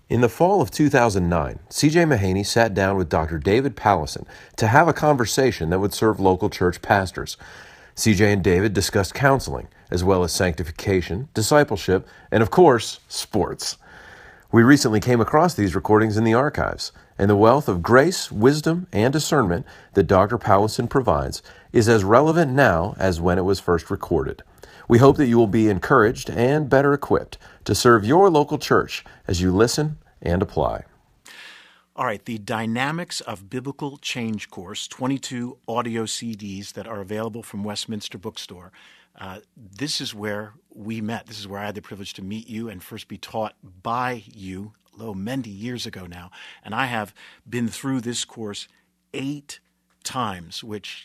In the fall of 2009, C.J. Mahaney sat down with Dr. David Powlison to have a conversation that would serve local church pastors. C.J. and David discussed counseling, as well as sanctification, discipleship, and of course, sports. We recently came across these recordings in the archives, and the wealth of grace, wisdom, and discernment that Dr. Powlison provides is as relevant now as when it was first recorded. We hope that you will be encouraged and better equipped to serve your local church as you listen and apply. All right, the Dynamics of Biblical Change course, 22 audio CDs that are available from Westminster Bookstore. This is where we met. This is where I had the privilege to meet you and first be taught by you, many years ago now. And I have been through this course 8 times, which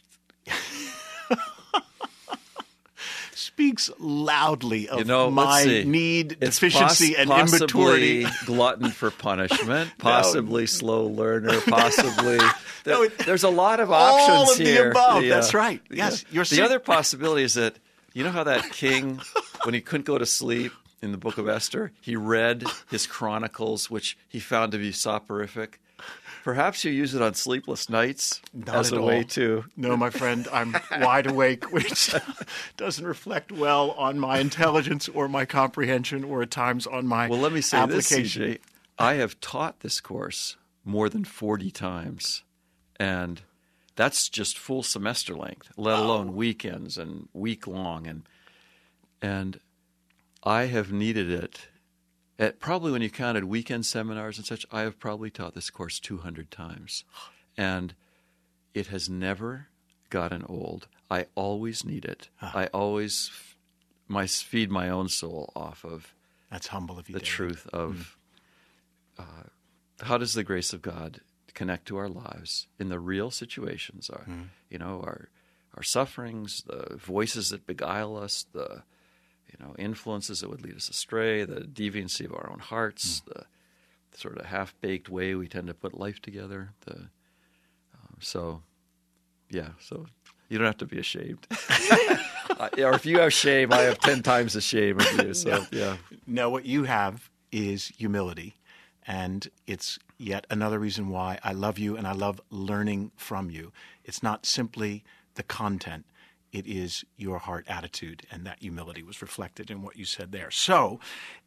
speaks loudly of my need, deficiency, and immaturity. Glutton for punishment, possibly slow learner, possibly. There's a lot of options all of here. The above. That's right. Yes, you're the other possibility is that you know how that king, when he couldn't go to sleep in the book of Esther, he read his chronicles, which he found to be soporific. Perhaps you use it on sleepless nights as a way to... No, my friend, I'm wide awake, which doesn't reflect well on my intelligence or my comprehension or at times on my application. Well, let me say this, CJ. I have taught this course more than 40 times, and that's just full semester length, let alone weekends and week-long. And I have needed it. Probably when you counted weekend seminars and such, I have probably taught this course 200 times. And it has never gotten old. I always need it. I always feed my own soul off of That's humble of you, the David. Truth of how does the grace of God connect to our lives in the real situations, our sufferings, the voices that beguile us, the influences that would lead us astray, the deviancy of our own hearts, the sort of half-baked way we tend to put life together. So you don't have to be ashamed. Or if you have shame, I have 10 times the shame of you. So No, what you have is humility, and it's yet another reason why I love you and I love learning from you. It's not simply the content. It is your heart attitude, and that humility was reflected in what you said there. So,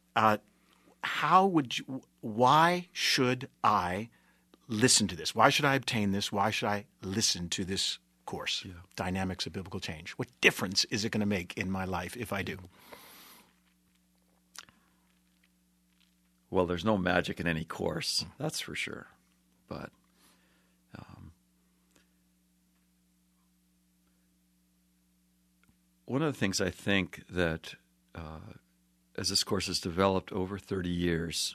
why should I listen to this? Why should I obtain this? Why should I listen to this course, Dynamics of Biblical Change? What difference is it going to make in my life if I do? Well, there's no magic in any course, that's for sure. But one of the things I think that as this course has developed over 30 years,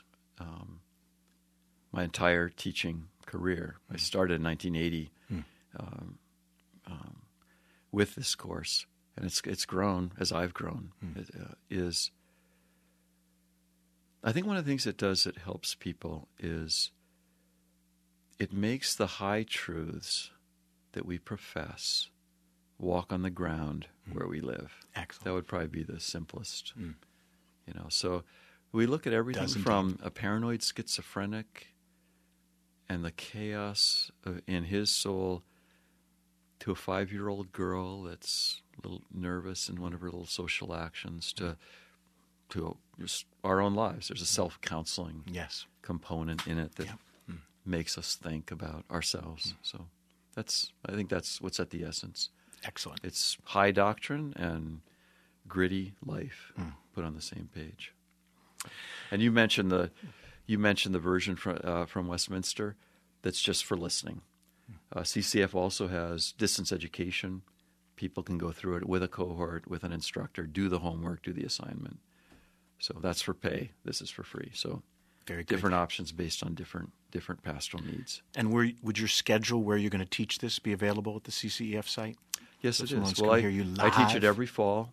my entire teaching career, I started in 1980 with this course, and it's grown as I've grown, is I think one of the things it does that helps people is it makes the high truths that we profess walk on the ground where we live. Excellent. That would probably be the simplest. So we look at everything from a paranoid schizophrenic and the chaos in his soul to a 5-year-old girl that's a little nervous in one of her little social actions to just our own lives. There's a self-counseling component in it that makes us think about ourselves. So I think that's what's at the essence. Excellent. It's high doctrine and gritty life put on the same page. And you mentioned the version from Westminster that's just for listening. CCF also has distance education. People can go through it with a cohort, with an instructor, do the homework, do the assignment. So that's for pay. This is for free. So very good. Different options based on different pastoral needs. And would your schedule where you're going to teach this be available at the CCEF site? Yes, so it is. Well, I teach it every fall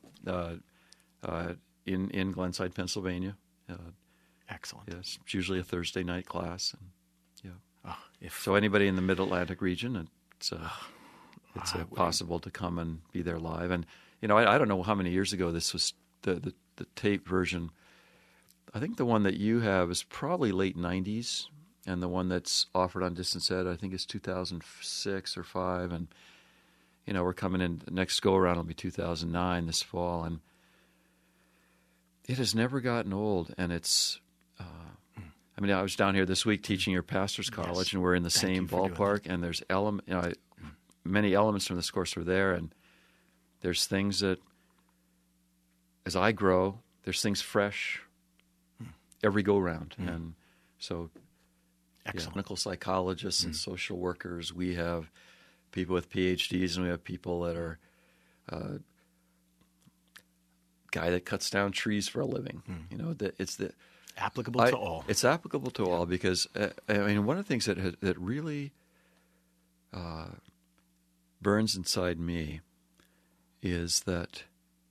in Glenside, Pennsylvania. Excellent. Yes, it's usually a Thursday night class. And, so anybody in the Mid-Atlantic region, it's possible to come and be there live. And I don't know how many years ago this was the tape version I think the one that you have is probably late 90s, and the one that's offered on Distance Ed, I think, is 2006 or 5, and we're coming in, the next go-around will be 2009 this fall, and it has never gotten old, and it's, I was down here this week teaching your pastor's college, Yes. and we're in the Thank same you for doing ballpark, and there's many elements from this course are there, and there's things that, as I grow, there's things fresh every go-round, and so Excellent. clinical psychologists and social workers, we have people with PhDs, and we have people that are guy that cuts down trees for a living. It's Applicable to all. It's applicable to all because one of the things that really burns inside me is that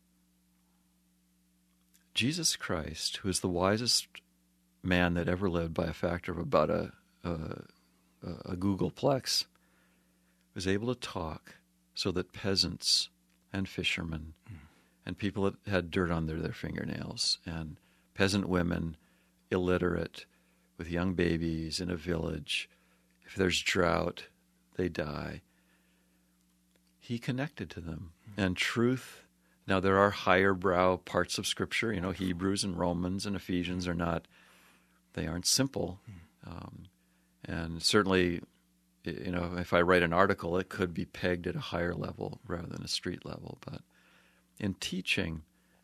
Jesus Christ, who is the wisest man that ever lived by a factor of about a Googleplex, was able to talk so that peasants and fishermen and people that had dirt under their fingernails and peasant women, illiterate, with young babies in a village, if there's drought, they die. He connected to them. And truth, now there are higher brow parts of Scripture, Hebrews and Romans and Ephesians they aren't simple. And certainly, if I write an article, it could be pegged at a higher level rather than a street level. But in teaching,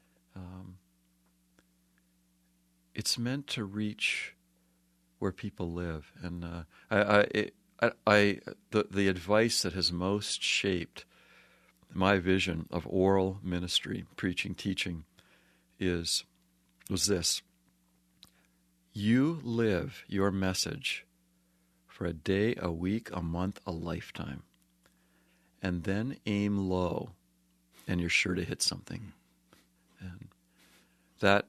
it's meant to reach where people live. And the advice that has most shaped my vision of oral ministry, preaching, teaching, was this: you live your message for a day, a week, a month, a lifetime, and then aim low, and you're sure to hit something. And that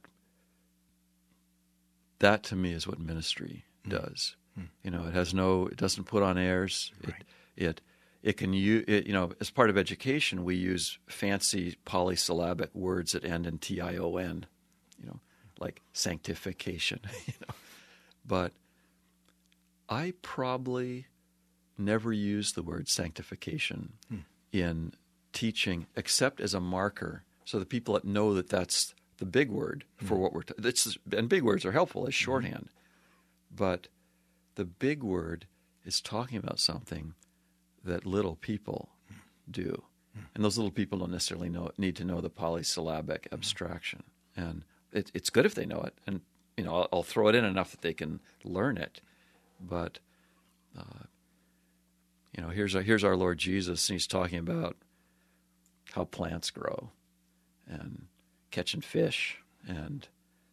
to me is what ministry does. It doesn't put on airs. Right. It can use, as part of education, we use fancy polysyllabic words that end in TION, like sanctification, But I probably never use the word sanctification in teaching except as a marker so that people that know that that's the big word for what we're and big words are helpful as shorthand. But the big word is talking about something that little people do. And those little people don't necessarily need to know the polysyllabic abstraction. And it's good if they know it. And, I'll throw it in enough that they can learn it. But, here's our Lord Jesus, and he's talking about how plants grow and catching fish and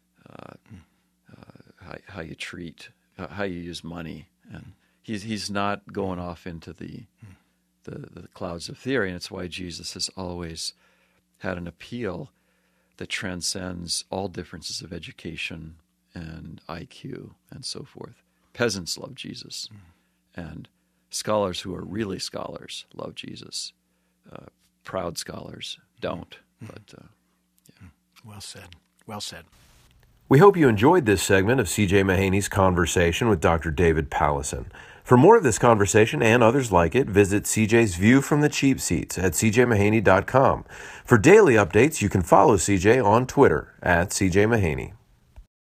how you treat, how you use money. And he's not going off into the clouds of theory, and it's why Jesus has always had an appeal that transcends all differences of education and IQ and so forth. Peasants love Jesus, and scholars who are really scholars love Jesus. Proud scholars don't, but yeah. Well said. Well said. We hope you enjoyed this segment of C.J. Mahaney's conversation with Dr. David Powlison. For more of this conversation and others like it, visit CJ's View from the Cheap Seats at cjmahaney.com. For daily updates, you can follow CJ on Twitter at CJ Mahaney.